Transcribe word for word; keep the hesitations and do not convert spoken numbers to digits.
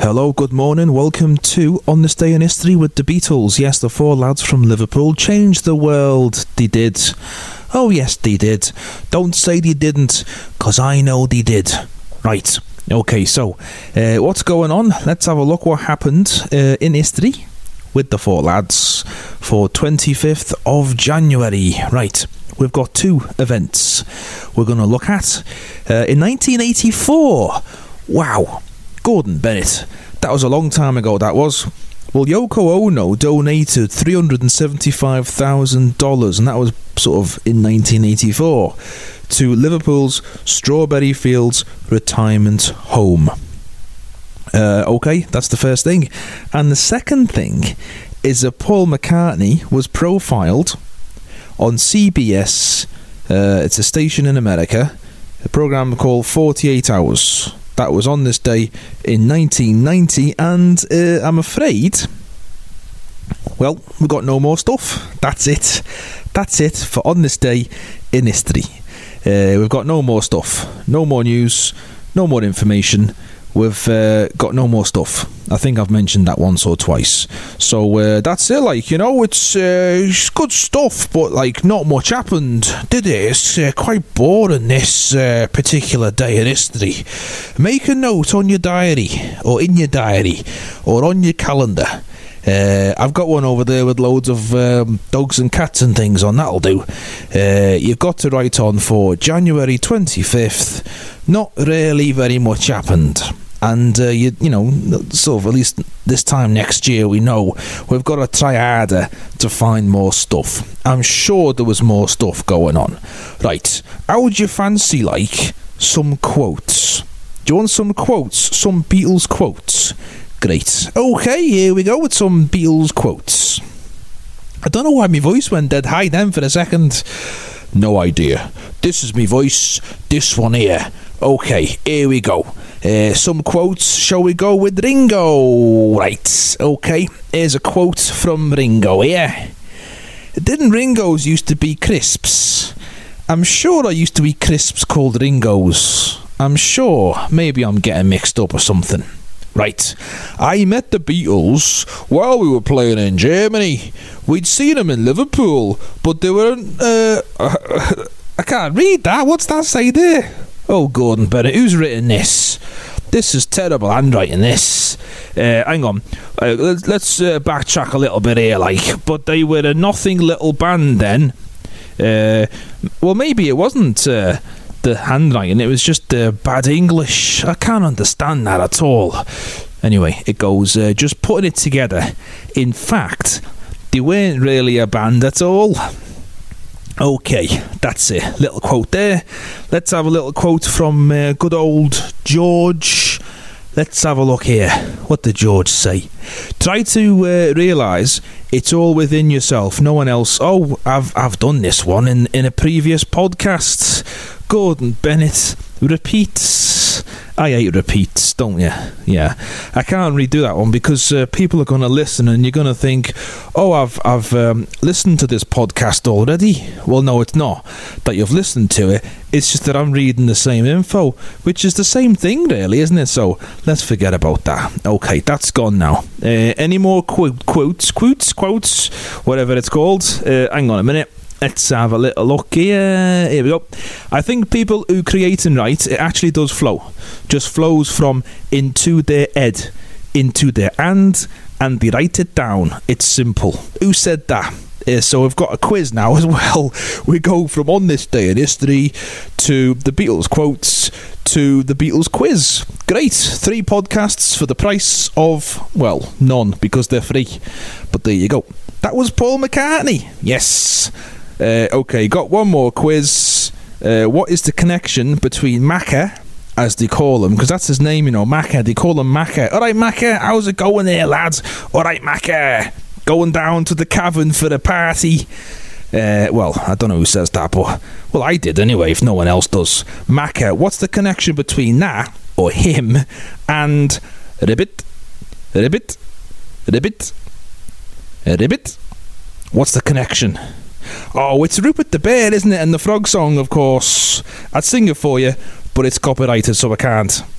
Hello, good morning, welcome to On This Day in History with the Beatles. Yes, the four lads from Liverpool changed the world, they did. Oh yes, they did. Don't say they didn't, cause I know they did. Right, okay, so, uh, what's going on? Let's have a look what happened uh, in history with the four lads for twenty-fifth of January. Right, we've got two events we're going to look at. Uh, in nineteen eighty-four, wow, Gordon Bennett, that was a long time ago, that was. Well, Yoko Ono donated three hundred seventy-five thousand dollars, and that was sort of in nineteen eighty-four, to Liverpool's Strawberry Fields retirement home. Uh, okay, that's the first thing. And the second thing is that Paul McCartney was profiled on C B S. Uh, it's a station in America, a program called forty-eight hours. That was on this day in nineteen ninety, and uh, I'm afraid, well, we've got no more stuff. That's it. That's it for On This Day in History. Uh, we've got no more stuff. No more news. No more information. We've uh, got no more stuff. I think I've mentioned that once or twice. So uh, that's it, like, you know, it's, uh, it's good stuff, but, like, not much happened, did it? It's uh, quite boring, this uh, particular day in history. Make a note on your diary, or in your diary, or on your calendar. Uh, I've got one over there with loads of um, dogs and cats and things on, that'll do. Uh, you've got to write on for January twenty-fifth. Not really very much happened. And, uh, you, you know, sort of at least this time next year, we know we've got to try harder to find more stuff. I'm sure there was more stuff going on. Right, how would you fancy, like, some quotes? Do you want some quotes? Some Beatles quotes? Great. Okay, here we go with some Beatles quotes. I don't know why my voice went dead high then for a second. No idea. This is my voice, this one here. Okay, here we go. Uh, some quotes. Shall we go with Ringo? Right, okay. Here's a quote from Ringo here. Didn't Ringo's used to be crisps? I'm sure there used to be crisps called Ringo's. I'm sure. Maybe I'm getting mixed up or something. Right. I met the Beatles while we were playing in Germany. We'd seen them in Liverpool, but they weren't... Uh, I can't read that. What's that say there? Oh, Gordon Bennett, who's written this? This is terrible handwriting, this. Uh, hang on. Uh, let's let's uh, backtrack a little bit here, like. But they were a nothing little band then. Uh, well, maybe it wasn't uh, the handwriting. It was just uh, bad English. I can't understand that at all. Anyway, it goes, uh, just putting it together. In fact, they weren't really a band at all. Okay, that's it. Little quote there. Let's have a little quote from uh, good old George. Let's have a look here. What did George say? Try to uh, realise it's all within yourself, no one else. Oh, I've I've done this one in, in a previous podcast. Gordon Bennett repeats. I hate repeats, don't you? Yeah, I can't redo that one because uh, people are going to listen and you're going to think, oh, I've I've um, listened to this podcast already. Well, no, it's not that you've listened to it. It's just that I'm reading the same info, which is the same thing, really, isn't it? So let's forget about that. Okay, that's gone now. Uh, any more qu- quotes, quotes, quotes, whatever it's called? Uh, hang on a minute. Let's have a little look here. Here we go. I think people who create and write, it actually does flow. Just flows from into their head, into their hand, and they write it down. It's simple. Who said that? Uh, so we've got a quiz now as well. We go from On This Day in History to the Beatles quotes to the Beatles quiz. Great. Three podcasts for the price of, well, none because they're free. But there you go. That was Paul McCartney. Yes. Uh, okay, got one more quiz. Uh, what is the connection between Macca, as they call him, because that's his name, you know, Macca, they call him Macca. Alright, Macca, how's it going there, lads? Alright, Macca, going down to the cavern for a party. Uh, well, I don't know who says that, but, well, I did anyway, if no one else does. Macca, what's the connection between that, or him, and Ribbit, Ribbit, Ribbit, Ribbit? What's the connection? Oh, it's Rupert the Bear, isn't it? And the Frog Song, of course. I'd sing it for you, but it's copyrighted, so I can't.